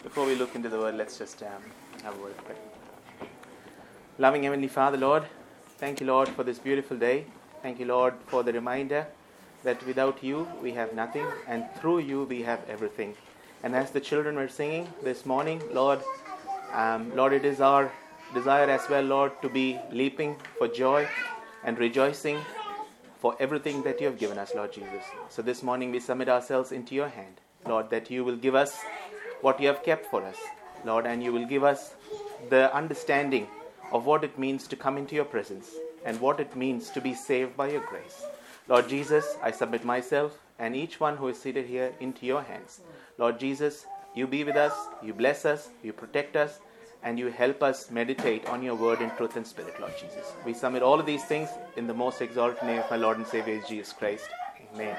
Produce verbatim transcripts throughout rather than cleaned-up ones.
Before we look into the word, let's just um, have a word of prayer. Loving Heavenly Father, Lord, thank you, Lord, for this beautiful day. Thank you, Lord, for the reminder that without you we have nothing, and through you we have everything. And as the children were singing this morning, Lord, um, Lord, it is our desire as well, Lord, to be leaping for joy and rejoicing for everything that you have given us, Lord Jesus. So this morning we submit ourselves into your hand, Lord, that you will give us what you have kept for us, Lord, and you will give us the understanding of what it means to come into your presence and what it means to be saved by your grace. Lord Jesus, I submit myself and each one who is seated here into your hands. Lord Jesus, you be with us, you bless us, you protect us, and you help us meditate on your word in truth and spirit, Lord Jesus. We submit all of these things in the most exalted name of my Lord and Savior, Jesus Christ. Amen.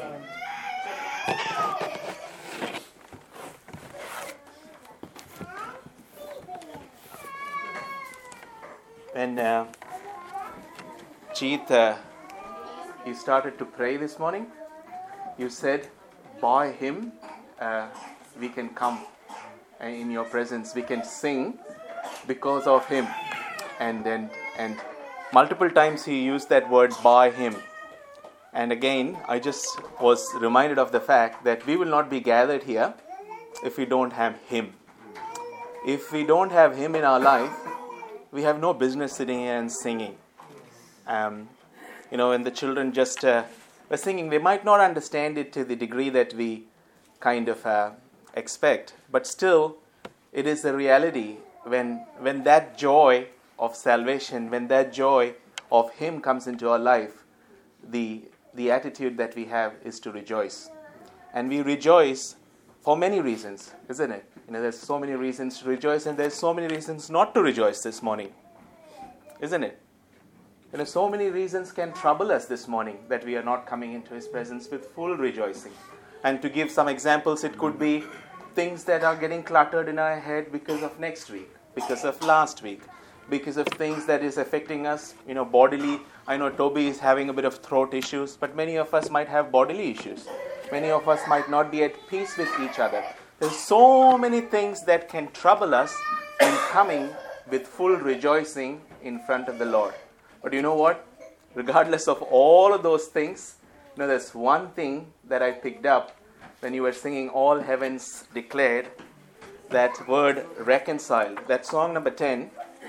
When uh, Jeet, uh, you started to pray this morning, you said, by him uh, we can come in your presence, we can sing because of him. And then and multiple times he used that word, by him. And again, I just was reminded of the fact that we will not be gathered here if we don't have him. If we don't have him in our life, we have no business sitting here and singing. Um, you know, when the children just uh, were singing, they might not understand it to the degree that we kind of uh, expect. But still, it is a reality when when that joy of salvation, when that joy of him comes into our life, the the attitude that we have is to rejoice. And we rejoice for many reasons, isn't it? You know, there's so many reasons to rejoice, and there's so many reasons not to rejoice this morning, isn't it? You know, so many reasons can trouble us this morning that we are not coming into his presence with full rejoicing. And to give some examples, it could be things that are getting cluttered in our head because of next week, because of last week, because of things that is affecting us, you know, bodily. I know Toby is having a bit of throat issues, but many of us might have bodily issues. Many of us might not be at peace with each other. There's so many things that can trouble us in coming with full rejoicing in front of the Lord. But you know what? Regardless of all of those things, you know, there's one thing that I picked up when you were singing All Heavens Declared, that word reconciled. That song number ten,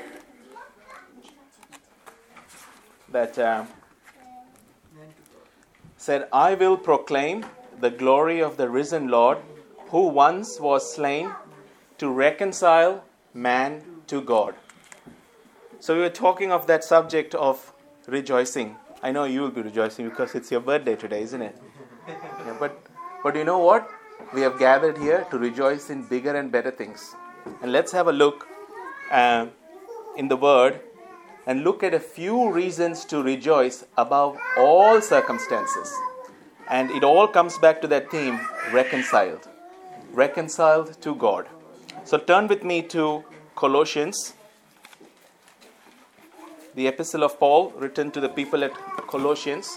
that uh, said, I will proclaim the glory of the risen Lord, who once was slain to reconcile man to God. So we were talking of that subject of rejoicing. I know you will be rejoicing because it's your birthday today, isn't it? Yeah, but but you know what? We have gathered here to rejoice in bigger and better things. And let's have a look uh, in the Word and look at a few reasons to rejoice above all circumstances. And it all comes back to that theme, reconciled. Reconciled to God. So turn with me to Colossians, the epistle of Paul written to the people at Colossians.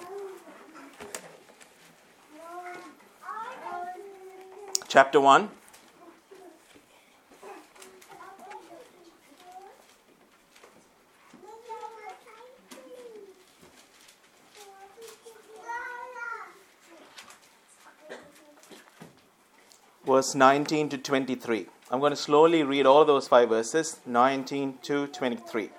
Chapter one. Verse nineteen to twenty-three. I'm going to slowly read all those five verses, nineteen to twenty-three.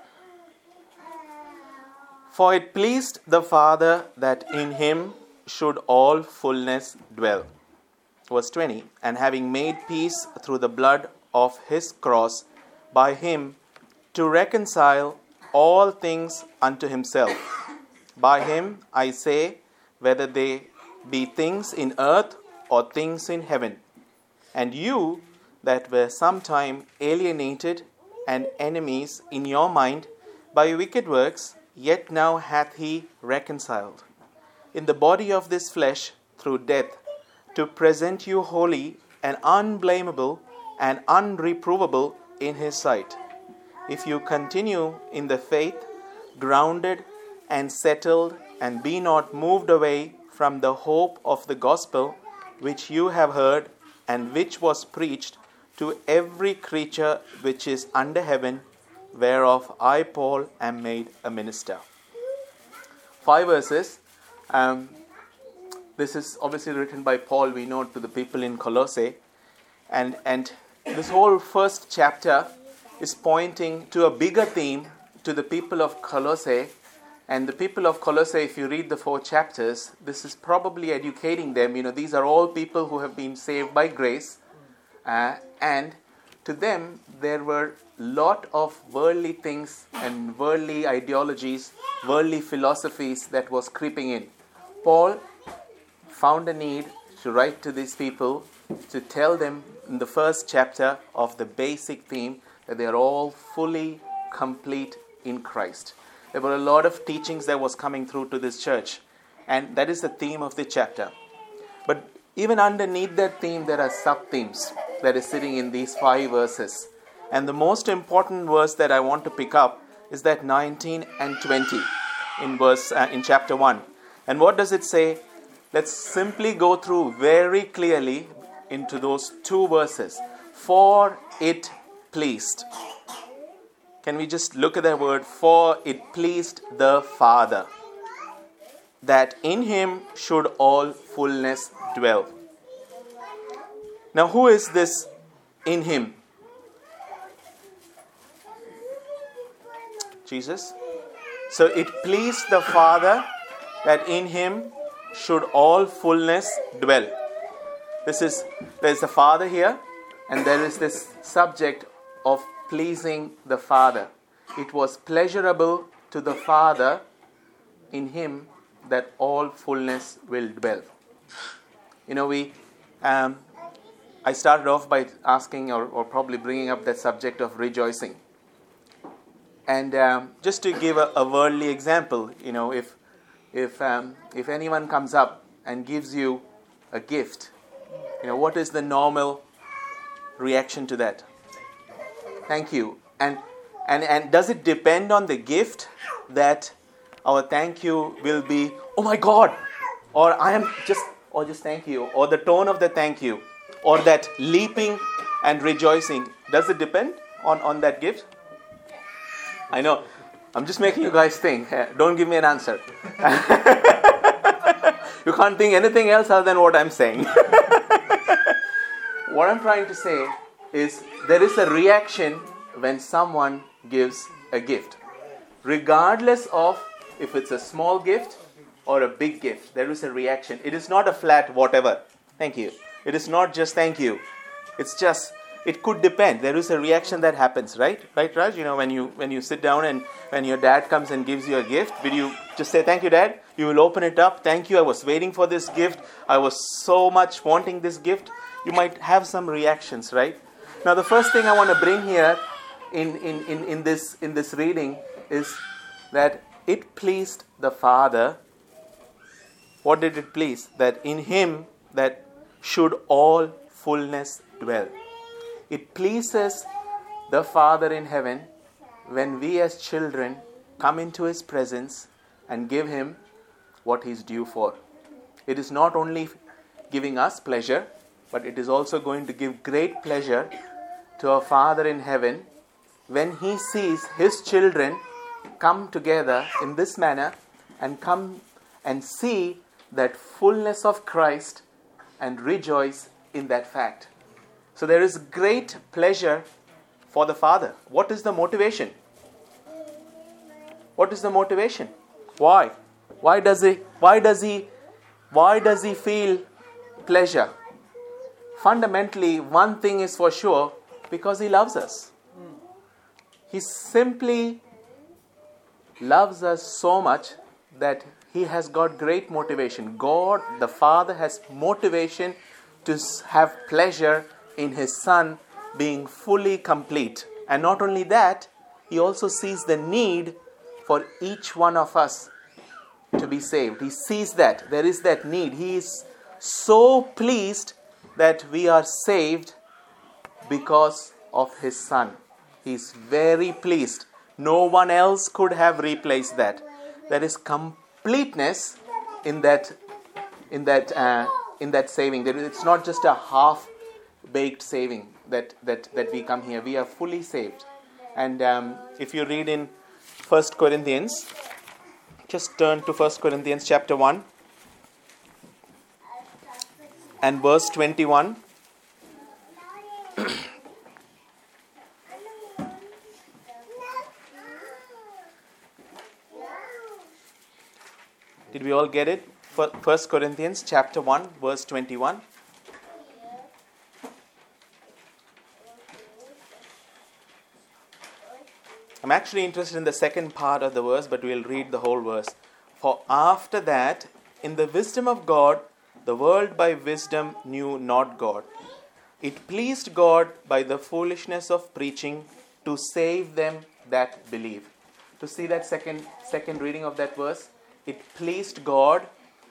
For it pleased the Father that in him should all fullness dwell. Verse twenty. And having made peace through the blood of his cross, by him to reconcile all things unto himself. By him, I say, whether they be things in earth or things in heaven. And you that were sometime alienated and enemies in your mind by wicked works, yet now hath he reconciled in the body of this flesh through death, to present you holy and unblameable and unreprovable in his sight. If you continue in the faith, grounded and settled, and be not moved away from the hope of the gospel which you have heard, and which was preached to every creature which is under heaven, whereof I, Paul, am made a minister. Five verses. Um, this is obviously written by Paul, we know, to the people in Colossae. And, and this whole first chapter is pointing to a bigger theme to the people of Colossae. And the people of Colossae, if you read the four chapters, this is probably educating them. You know, these are all people who have been saved by grace. Uh, and to them, there were a lot of worldly things and worldly ideologies, worldly philosophies that was creeping in. Paul found a need to write to these people to tell them in the first chapter of the basic theme that they are all fully complete in Christ. There were a lot of teachings that was coming through to this church, and that is the theme of the chapter. But even underneath that theme, there are sub-themes that is sitting in these five verses. And the most important verse that I want to pick up is that nineteen and twenty in verse uh, in chapter one. And what does it say? Let's simply go through very clearly into those two verses. For it pleased. Can we just look at that word? For it pleased the Father, that in him should all fullness dwell. Now, who is this in him? Jesus. So it pleased the Father that in him should all fullness dwell. This is, there is the Father here, and there is this subject of pleasing the Father. It was pleasurable to the Father in him that all fullness will dwell. You know, we, um, I started off by asking or, or probably bringing up that subject of rejoicing. And um, just to give a, a worldly example, you know, if if um, if anyone comes up and gives you a gift, you know, what is the normal reaction to that? Thank you. And and and does it depend on the gift that our thank you will be, oh my God, or I am just, or just thank you, or the tone of the thank you, or that leaping and rejoicing? Does it depend on, on that gift? I know. I'm just making you guys think. Don't give me an answer. You can't think anything else other than what I'm saying. What I'm trying to say is there is a reaction when someone gives a gift. Regardless of if it's a small gift or a big gift, there is a reaction. It is not a flat whatever. Thank you. It is not just thank you. It's just, it could depend. There is a reaction that happens, right? Right, Raj? You know, when you when you sit down and when your dad comes and gives you a gift, will you just say, thank you, Dad? You will open it up. Thank you. I was waiting for this gift. I was so much wanting this gift. You might have some reactions, right? Now, the first thing I want to bring here in, in, in, in this in this reading is that it pleased the Father. What did it please? That in him that should all fullness dwell. It pleases the Father in heaven when we as children come into his presence and give him what he's due for. It is not only giving us pleasure, but it is also going to give great pleasure to our Father in heaven when he sees his children come together in this manner and come and see that fullness of Christ and rejoice in that fact. So there is great pleasure for the Father. What is the motivation? What is the motivation? Why? Why does he why does he why does he feel pleasure? Fundamentally, one thing is for sure, because he loves us. He simply loves us so much that he has got great motivation. God, the Father, has motivation to have pleasure in his Son being fully complete. And not only that, he also sees the need for each one of us to be saved. He sees that. There is that need. He is so pleased that we are saved because of his Son. He is very pleased. No one else could have replaced that. There is completeness in that, in that, uh, in that saving. There is, it's not just a half-baked saving. that, that, that we come here. We are fully saved. And um, if you read in First Corinthians, just turn to First Corinthians chapter one and verse twenty-one. Did we all get it? First Corinthians chapter one, verse twenty-one. I'm actually interested in the second part of the verse, but we'll read the whole verse. For after that, in the wisdom of God, the world by wisdom knew not God. It pleased God by the foolishness of preaching to save them that believe. To see that second second reading of that verse, it pleased God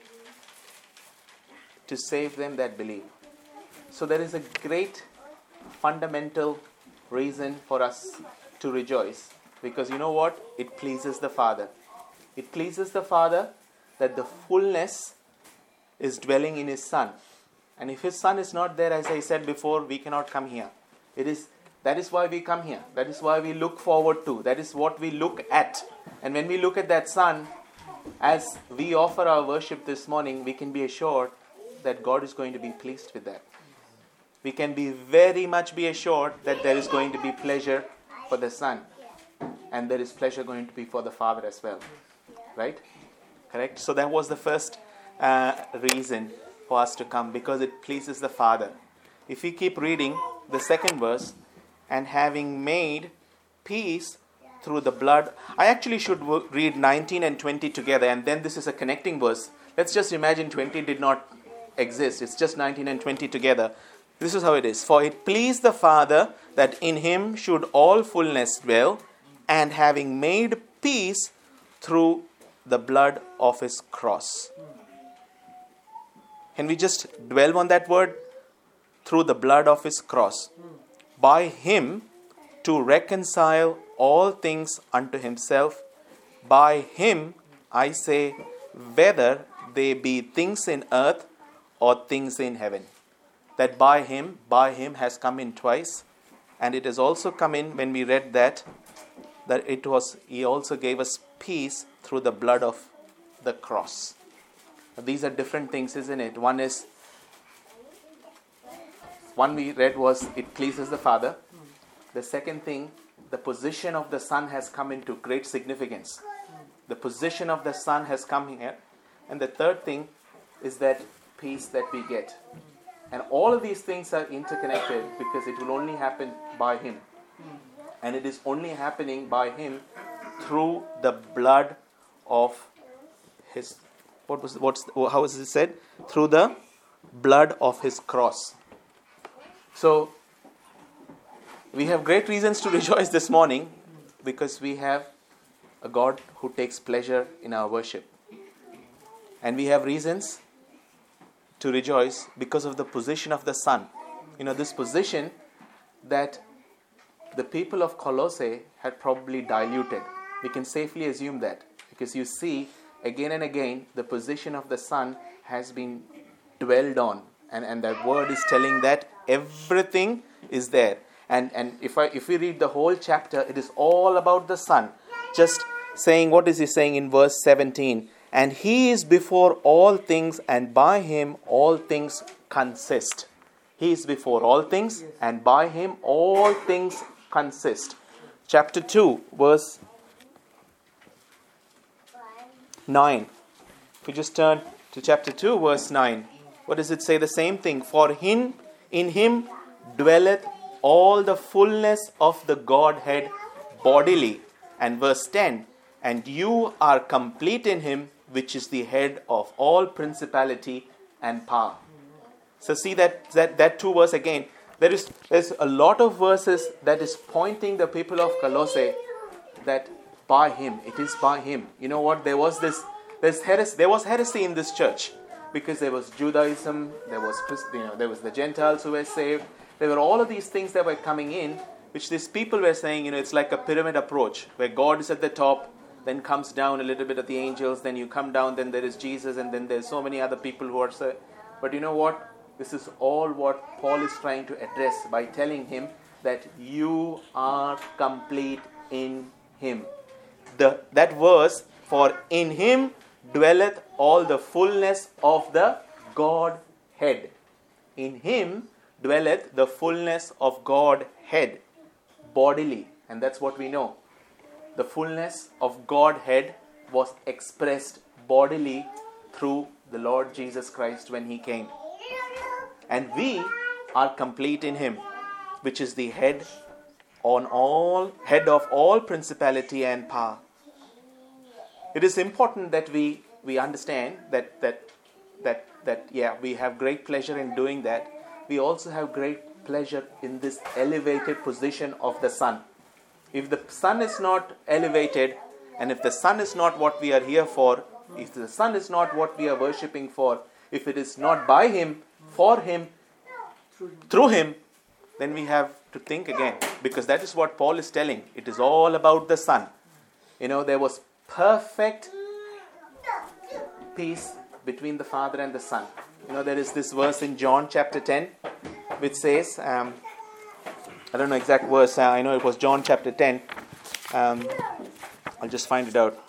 to save them that believe. So there is a great fundamental reason for us to rejoice. Because you know what? It pleases the Father. It pleases the Father that the fullness is dwelling in His Son. And if His Son is not there, as I said before, we cannot come here. It is that is why we come here. That is why we look forward to. That is what we look at. And when we look at that Son, as we offer our worship this morning, we can be assured that God is going to be pleased with that. We can be very much be assured that there is going to be pleasure for the Son. And there is pleasure going to be for the Father as well. Right? Correct? So that was the first uh, reason for us to come, because it pleases the Father. If we keep reading the second verse, and having made peace through the blood. I actually should read nineteen and twenty together, and then this is a connecting verse. Let's just imagine twenty did not exist. It's just nineteen and twenty together. This is how it is. For it pleased the Father that in Him should all fullness dwell, and having made peace through the blood of His cross. Can we just dwell on that word? Through the blood of His cross. By Him to reconcile all things unto Himself. By Him, I say, whether they be things in earth or things in heaven. That by Him, by Him has come in twice. And it has also come in when we read that, that it was, He also gave us peace through the blood of the cross. Now, these are different things, isn't it? One is, one we read was, it pleases the Father. The second thing, the position of the Son has come into great significance. The position of the Son has come here. And the third thing is that peace that we get. And all of these things are interconnected because it will only happen by Him. And it is only happening by Him through the blood of His, what was, what's, how is it said? Through the blood of His cross. So, we have great reasons to rejoice this morning because we have a God who takes pleasure in our worship. And we have reasons to rejoice because of the position of the Son. You know, this position that the people of Colossae had probably diluted. We can safely assume that because you see, again and again, the position of the Son has been dwelled on. And, and that word is telling that everything is there. And and if I if we read the whole chapter, it is all about the Son. Just saying, what is He saying in verse seventeen? And He is before all things, and by Him all things consist. He is before all things, and by Him all things consist. Chapter two, verse nine. If we just turn to chapter two, verse nine. What does it say? The same thing. For him, in Him dwelleth all the fullness of the Godhead bodily. And verse ten. And you are complete in Him, which is the head of all principality and power. So see that that, that two verse again. There is there's a lot of verses that is pointing the people of Colossae that by Him, it is by Him. You know what? There was this there's heresy, there was heresy in this church because there was Judaism, there was you know there was the Gentiles who were saved. There were all of these things that were coming in, which these people were saying, you know, it's like a pyramid approach, where God is at the top, then comes down a little bit of the angels, then you come down, then there is Jesus, and then there's so many other people who are... So, but you know what? This is all what Paul is trying to address by telling him that you are complete in him. The, that verse, for in him dwelleth all the fullness of the Godhead. In him dwelleth the fullness of Godhead, bodily. And that's what we know. The fullness of Godhead was expressed bodily through the Lord Jesus Christ when he came. And we are complete in him, which is the head on all, head of all principality and power. It is important that we, we understand that, that, that, that, yeah, we have great pleasure in doing that. We also have great pleasure in this elevated position of the Son. If the Son is not elevated, and if the Son is not what we are here for, if the Son is not what we are worshipping for, if it is not by him, for him, through him, then we have to think again. Because that is what Paul is telling. It is all about the Son. You know, there was perfect peace between the Father and the Son. You know, there is this verse in John chapter ten, which says, um, I don't know exact verse, uh, I know it was John chapter ten. Um, I'll just find it out.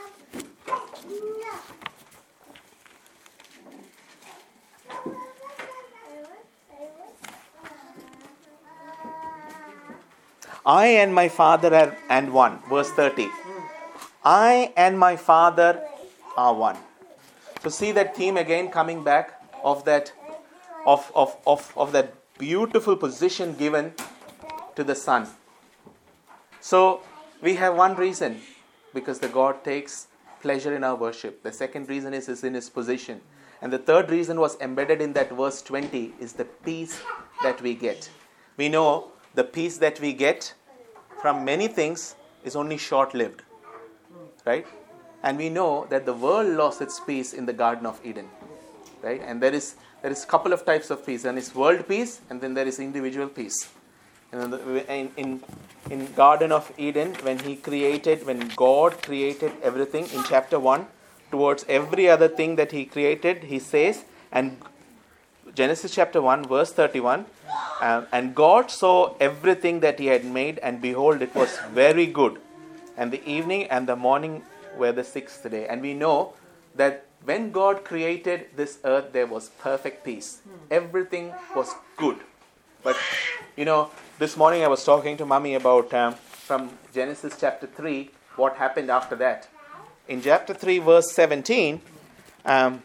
I and my Father are and one. Verse thirty. I and my Father are one. So see that theme again coming back of that of, of, of, of that beautiful position given to the Son. So we have one reason, because the God takes pleasure in our worship. The second reason is, is in his position. And the third reason was embedded in that verse twenty, is the peace that we get. We know the peace that we get from many things is only short-lived. Right? And we know that the world lost its peace in the Garden of Eden. Right? And there is there is a couple of types of peace. One is world peace, and then there is individual peace. You know, in, in, in Garden of Eden, when he created, when God created everything in chapter one, towards every other thing that he created, he says, and Genesis chapter one, verse thirty-one, uh, and God saw everything that he had made, and behold, it was very good. And the evening and the morning were the sixth day. And we know that when God created this earth, there was perfect peace. Everything was good. But, you know, this morning I was talking to Mummy about, um, from Genesis chapter three, what happened after that. In chapter three, verse seventeen, um,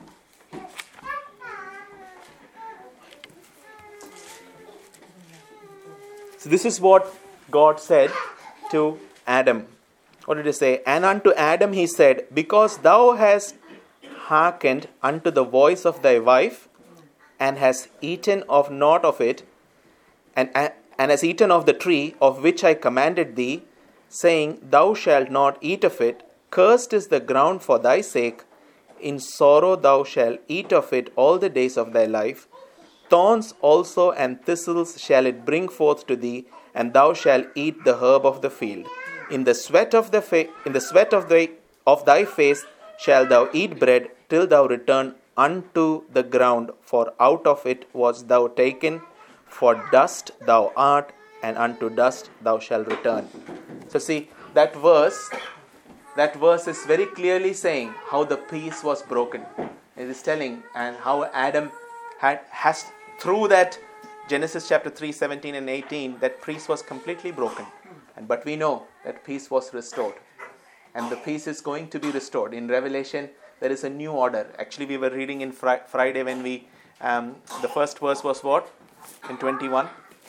so this is what God said to Adam. What did he say? And unto Adam he said, because thou hast hearkened unto the voice of thy wife, and hast eaten of naught of it, and, and hast eaten of the tree of which I commanded thee, saying, thou shalt not eat of it, cursed is the ground for thy sake, in sorrow thou shalt eat of it all the days of thy life. Thorns also and thistles shall it bring forth to thee, and thou shalt eat the herb of the field. In the sweat of the fa- in the sweat of thy of thy face shalt thou eat bread till thou return unto the ground, for out of it was thou taken, for dust thou art, and unto dust thou shalt return. So see, that verse, that verse is very clearly saying how the peace was broken. It is telling and how Adam had has through that Genesis chapter three, seventeen and eighteen, that peace was completely broken. And but we know that peace was restored. And the peace is going to be restored. In Revelation, there is a new order. Actually, we were reading in fri- Friday when we, um, the first verse was what? In twenty-one.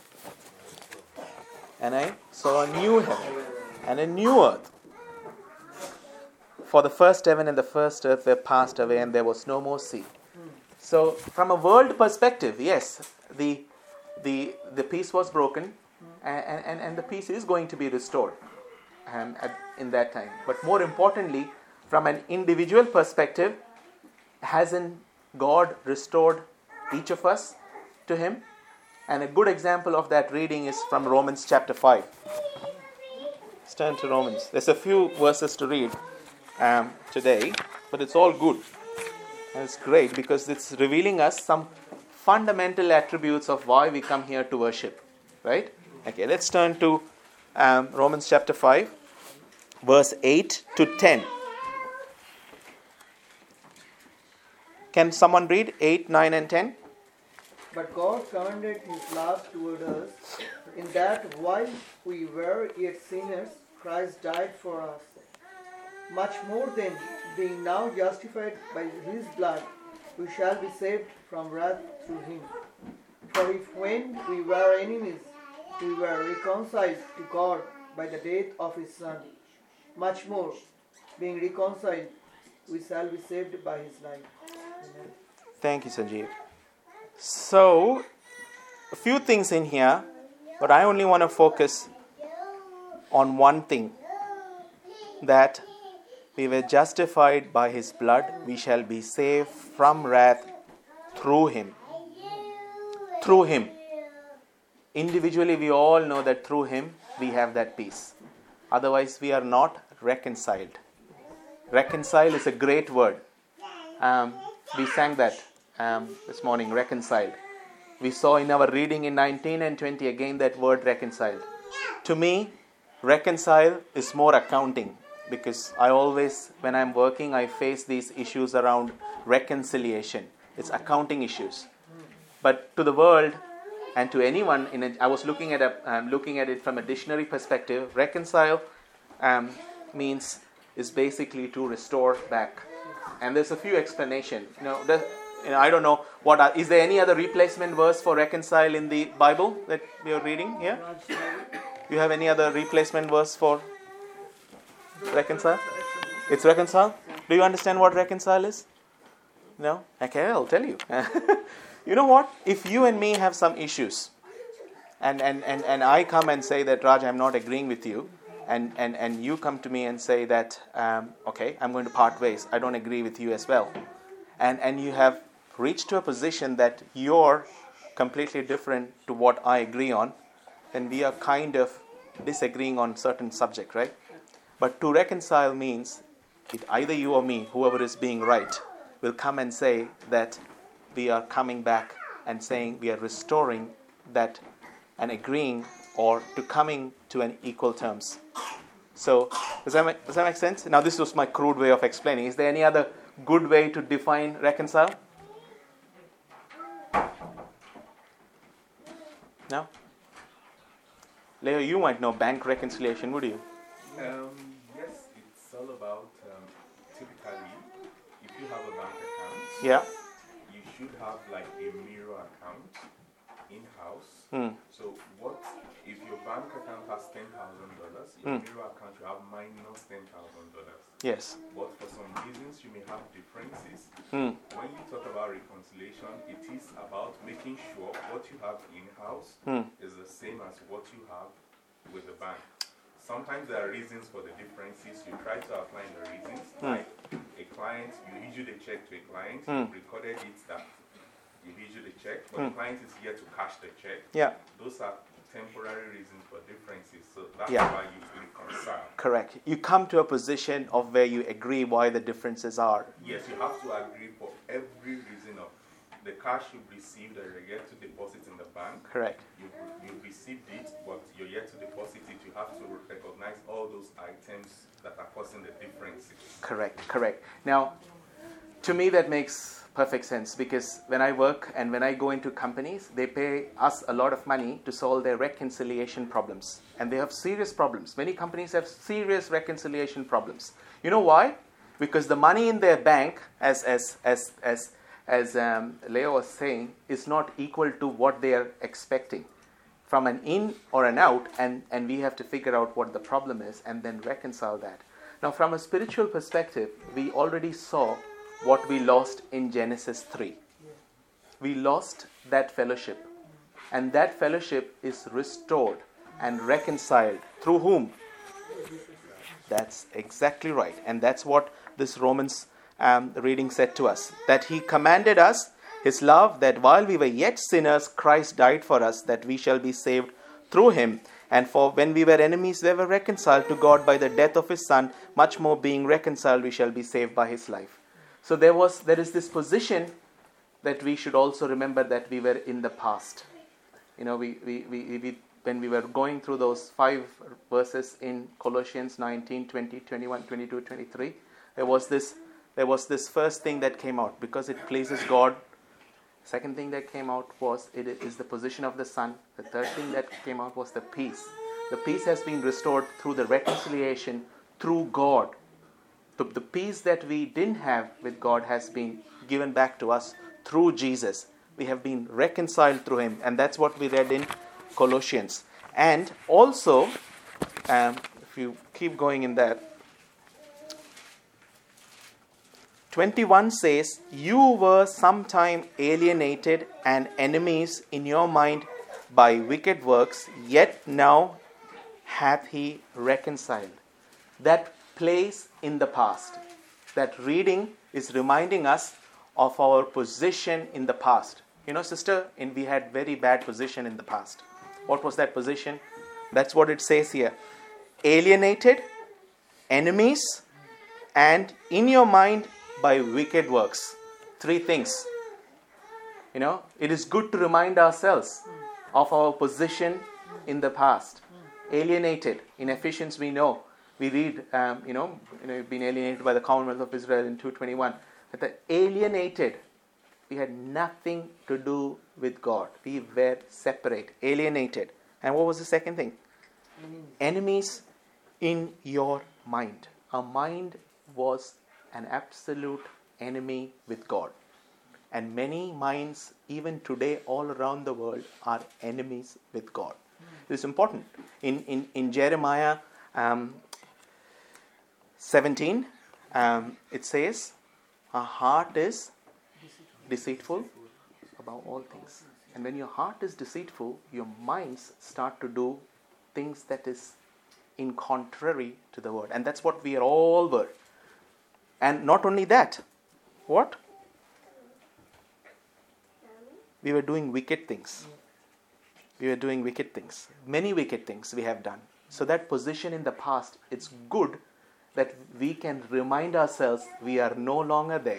And I saw a new heaven and a new earth. For the first heaven and the first earth were passed away, and there was no more sea. So, from a world perspective, yes, the the the peace was broken, and, and, and the peace is going to be restored um, at, in that time. But more importantly, from an individual perspective, hasn't God restored each of us to Him? And a good example of that reading is from Romans chapter five. Let's turn to Romans. There's a few verses to read um, today, but it's all good. And it's great because it's revealing us some fundamental attributes of why we come here to worship. Right? Okay, let's turn to um, Romans chapter five, verse eight to ten. Can someone read eight, nine and ten? But God commended his love toward us, in that while we were yet sinners, Christ died for us. Much more than, being now justified by his blood, we shall be saved from wrath through him. For if when we were enemies, we were reconciled to God by the death of his Son, much more, being reconciled, we shall be saved by his life. Amen. Thank you, Sanjeev. So, a few things in here, but I only want to focus on one thing. That we were justified by his blood, we shall be saved from wrath through him. Through him. Individually, we all know that through him, we have that peace. Otherwise, we are not reconciled. Reconcile is a great word. Um, we sang that um, this morning, reconciled. We saw in our reading in nineteen and twenty again that word reconciled. To me, reconcile is more accounting, because I always, when I'm working, I face these issues around reconciliation. It's accounting issues. But to the world and to anyone, in a, I was looking at a, um, looking at it from a dictionary perspective. Reconcile um, means is basically to restore back. And there's a few explanations. You know, the, you know, I don't know what are, is there any other replacement verse for reconcile in the Bible that we are reading here? You have any other replacement verse for reconcile? It's reconcile? Do you understand what reconcile is? No? Okay, I'll tell you. You know what? If you and me have some issues, and, and, and, and I come and say that, Raj, I'm not agreeing with you, and, and, and you come to me and say that, um, okay, I'm going to part ways, I don't agree with you as well. And, and you have reached to a position that you're completely different to what I agree on, then we are kind of disagreeing on certain subject, right? But to reconcile means it either you or me, whoever is being right, will come and say that we are coming back and saying we are restoring that and agreeing or to coming to an equal terms. So does that make, does that make sense? Now this was my crude way of explaining. Is there any other good way to define reconcile? No? Leo, you might know bank reconciliation, would you? Um, yes, it's all about, um, typically, if you have a bank account, Yeah. you should have like a mirror account in-house. Hmm. So what, if your bank account has ten thousand dollars, your Hmm. mirror account will have minus ten thousand dollars. Yes. But for some reasons, you may have differences. Hmm. When you talk about reconciliation, it is about making sure what you have in-house Hmm. is the same as what you have with the bank. Sometimes there are reasons for the differences. You try to outline the reasons. Hmm. Like a client, you issue the check to a client, Hmm. you recorded it that you issued the check, but Hmm. the client is here to cash the check. Yeah. Those are temporary reasons for differences. So that's Yeah. why you reconcile. Correct. You come to a position of where you agree why the differences are. Yes, you have to agree for every reason of the cash you've received that you're yet to deposit in the bank. Correct. You've, you've received it, but you're yet to deposit it. You have to recognize all those items that are causing the differences. Correct. Correct. Now, to me that makes perfect sense, because when I work and when I go into companies, they pay us a lot of money to solve their reconciliation problems. And they have serious problems. Many companies have serious reconciliation problems. You know why? Because the money in their bank, as as as as as um, Leo was saying, is not equal to what they are expecting from an in or an out, and, and we have to figure out what the problem is and then reconcile that. Now, from a spiritual perspective, we already saw what we lost in Genesis three. We lost that fellowship, and that fellowship is restored and reconciled through whom? That's exactly right, and that's what this Romans um, reading said to us, that he commanded us his love, that while we were yet sinners, Christ died for us, that we shall be saved through him. And for when we were enemies, we were reconciled to God by the death of his Son. Much more being reconciled, we shall be saved by his life. So there was, there is this position that we should also remember that we were in the past. You know, we, we, we, we when we were going through those five verses in Colossians nineteen, twenty, twenty-one, twenty-two, twenty-three, there was this there was this first thing that came out, because it pleases God. Second thing that came out was it is the position of the Son. The third thing that came out was the peace. The peace has been restored through the reconciliation through God. The, the peace that we didn't have with God has been given back to us through Jesus. We have been reconciled through Him, and that's what we read in Colossians. And also, um, if you keep going in that, twenty-one says, you were sometime alienated and enemies in your mind by wicked works, yet now hath He reconciled. That place in the past, that reading is reminding us of our position in the past. You know, sister, in, we had very bad position in the past. What was that position? That's what it says here. Alienated, enemies, and in your mind by wicked works. Three things. You know, it is good to remind ourselves of our position in the past. Alienated. In Ephesians we know, we read, um, you know, you know, been alienated by the Commonwealth of Israel in two twenty-one. That the alienated, we had nothing to do with God. We were separate, alienated. And what was the second thing? Enemies, Enemies in your mind. Our mind was an absolute enemy with God. And many minds, even today, all around the world, are enemies with God. Mm. It is important. In, in, in Jeremiah um, seventeen, um, it says, our heart is deceitful above all things. And when your heart is deceitful, your minds start to do things that is in contrary to the word. And that's what we all were. And not only that, what? We were doing wicked things. We were doing wicked things. Many wicked things we have done. So that position in the past, it's good that we can remind ourselves we are no longer there.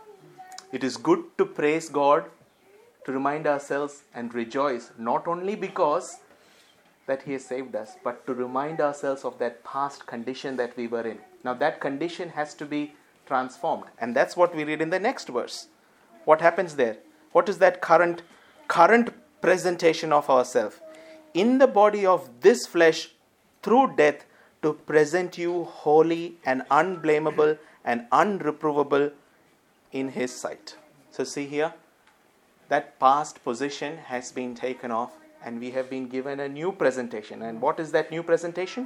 It is good to praise God, to remind ourselves and rejoice, not only because that He has saved us, but to remind ourselves of that past condition that we were in. Now that condition has to be transformed. And that's what we read in the next verse. What happens there? What is that current, current presentation of ourselves? In the body of this flesh, through death, to present you holy and unblameable and unreprovable in His sight. So see here, that past position has been taken off and we have been given a new presentation. And what is that new presentation?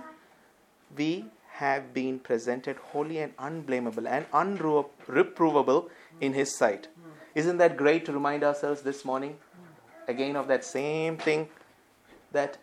We have been presented holy and unblameable and unreprovable in His sight. Isn't that great to remind ourselves this morning again of that same thing, that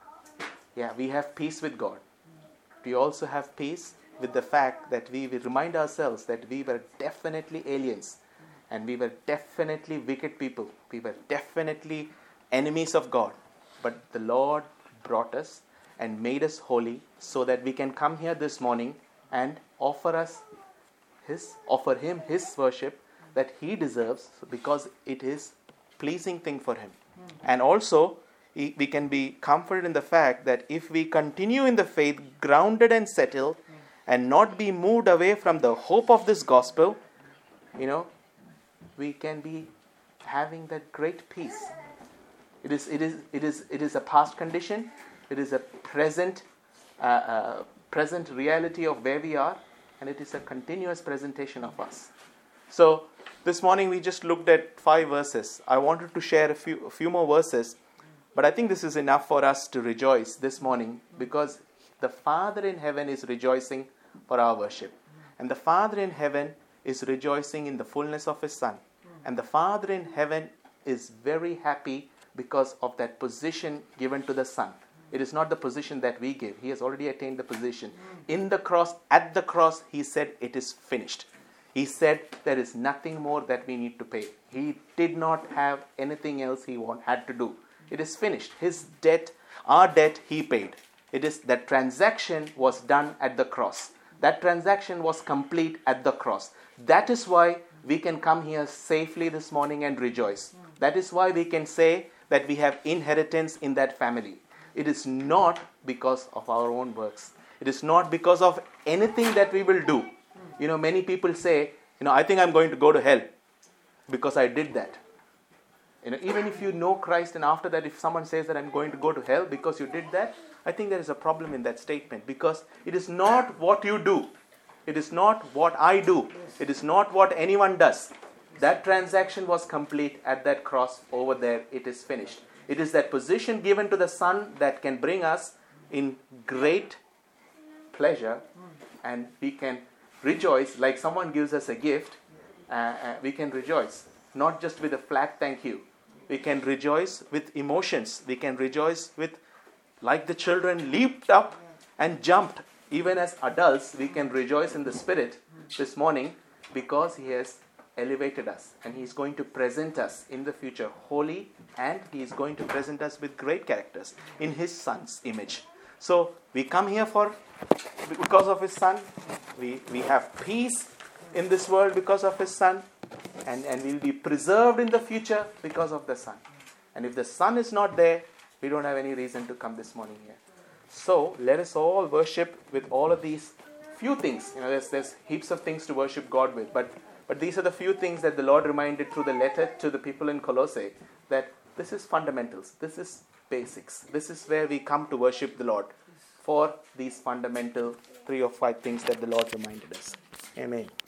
yeah, we have peace with God. We also have peace with the fact that we will remind ourselves that we were definitely aliens and we were definitely wicked people. We were definitely enemies of God. But the Lord brought us and made us holy so that we can come here this morning and offer us His, offer Him His worship that He deserves, because it is pleasing thing for Him. Mm. And also, we can be comforted in the fact that if we continue in the faith, grounded and settled, mm. and not be moved away from the hope of this gospel, you know, we can be having that great peace. It is, it is, it is, it is a past condition. It is a present, uh, uh, present reality of where we are, and it is a continuous presentation of us. So this morning we just looked at five verses. I wanted to share a few, a few more verses, but I think this is enough for us to rejoice this morning, because the Father in heaven is rejoicing for our worship, and the Father in heaven is rejoicing in the fullness of His Son, and the Father in heaven is very happy because of that position given to the Son. It is not the position that we give. He has already attained the position. In the cross, at the cross, He said, it is finished. He said, there is nothing more that we need to pay. He did not have anything else He want, had to do. It is finished. His debt, our debt, He paid. It is that transaction was done at the cross. That transaction was complete at the cross. That is why we can come here safely this morning and rejoice. That is why we can say that we have inheritance in that family. It is not because of our own works. It is not because of anything that we will do. You know, many people say, you know, I think I'm going to go to hell because I did that. You know, even if you know Christ and after that, if someone says that I'm going to go to hell because you did that, I think there is a problem in that statement, because it is not what you do. It is not what I do. It is not what anyone does. That transaction was complete at that cross over there. It is finished. It is that position given to the Son that can bring us in great pleasure, and we can rejoice like someone gives us a gift. Uh, uh, we can rejoice, not just with a flat thank you. We can rejoice with emotions. We can rejoice with, like the children leaped up and jumped. Even as adults, we can rejoice in the Spirit this morning because He has elevated us and He is going to present us in the future holy, and He is going to present us with great characters in His Son's image. So we come here for because of His Son. We, we have peace in this world because of His Son, and, and we'll be preserved in the future because of the Son. And if the Son is not there, we don't have any reason to come this morning here. So let us all worship with all of these few things. You know, there's there's heaps of things to worship God with, but but these are the few things that the Lord reminded through the letter to the people in Colossae, that this is fundamentals, this is basics, this is where we come to worship the Lord, for these fundamental three or five things that the Lord reminded us. Amen.